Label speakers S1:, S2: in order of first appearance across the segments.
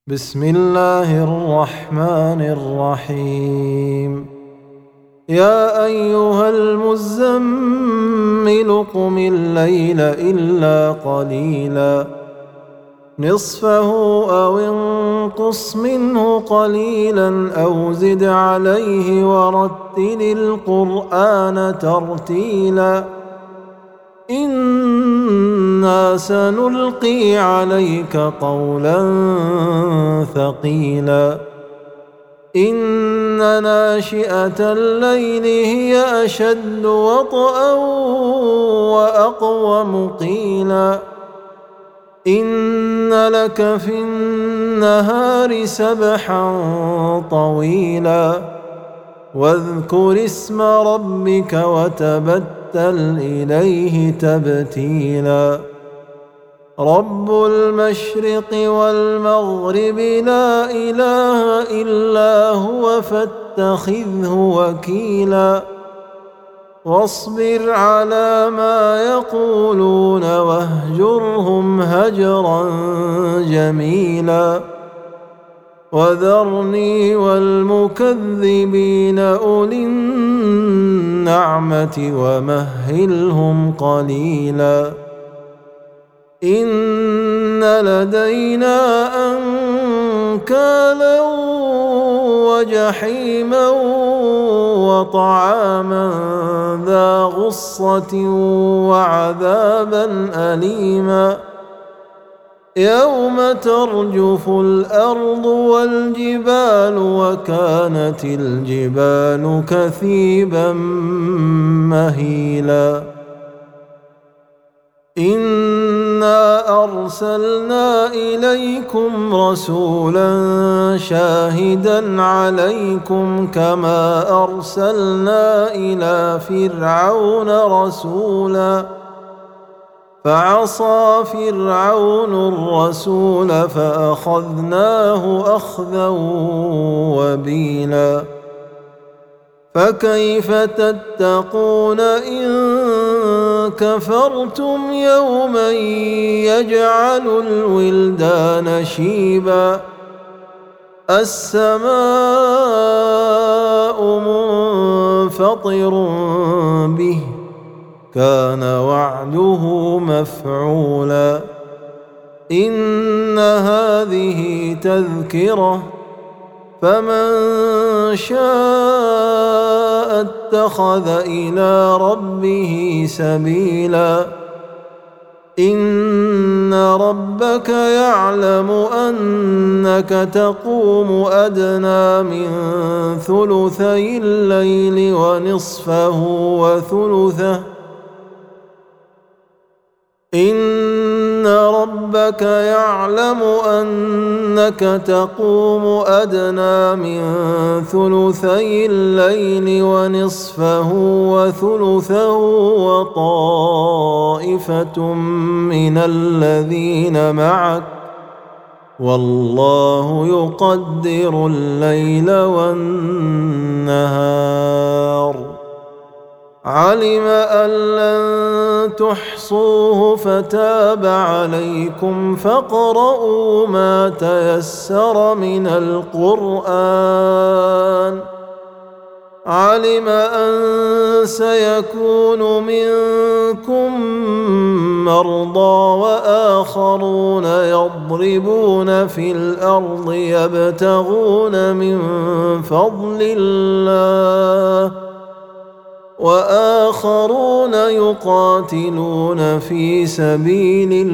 S1: بسم الله الرحمن الرحيم. يا أيها المزمل قم الليل إلا قليلا نصفه أو انقص منه قليلا أو زد عليه ورتل القرآن ترتيلا إنا سنلقي عليك قولا ثقيلا إن ناشئة الليل هي أشد وطئا وأقوم قيلا إن لك في النهار سبحا طويلا واذكر اسم ربك وتبتل إليه تبتيلا رب المشرق والمغرب لا إله إلا هو فاتخذه وكيلا واصبر على ما يقولون واهجرهم هجرا جميلا وذرني والمكذبين أولي النعمة ومهلهم قليلا إن لدينا أنكالا وجحيما وطعاما ذا غصة وعذابا أليما يوم ترجف الأرض والجبال وكانت الجبال كثيبا مهيلا إنا أرسلنا إليكم رسولا شاهدا عليكم كما أرسلنا إلى فرعون رسولا فعصى فرعون الرسول فأخذناه أخذا وبيلا فكيف تتقون إن كفرتم يوما يجعل الولدان شيبا السماء منفطر به كان وعده مفعولا إن هذه تذكرة فمن شاء اتخذ إلى ربه سبيلا إن ربك يعلم أنك تقوم أدنى من ثلثي الليل ونصفه وثلثه إن ربك يعلم أنك تقوم أدنى من ثلثي الليل ونصفه وثلثه وطائفة من الذين معك والله يقدر الليل والنهار علم أن لن تحصوه فتاب عليكم فاقرؤوا ما تيسر من القرآن علم أن سيكون منكم مرضى وآخرون يضربون في الأرض يبتغون من فضل الله وآخرون يقاتلون في سبيل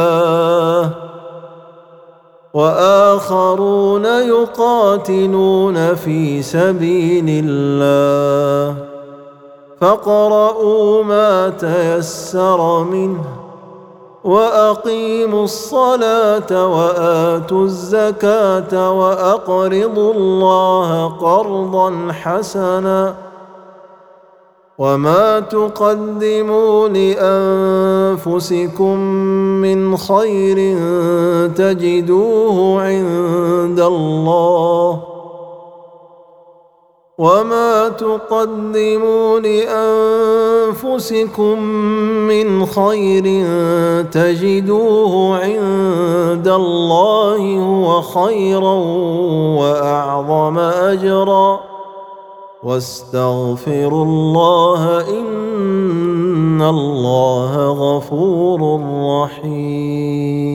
S1: الله فاقرؤوا ما تيسر منه وأقيموا الصلاة وآتوا الزكاة وأقرضوا الله قرضا حسنا وما تقدموا لأنفسكم من خير تجدوه عند الله وما تقدموا لأنفسكم من خير تجدوه عند الله هو خيرا وأعظم أجرا واستغفروا الله إن الله غفور رحيم.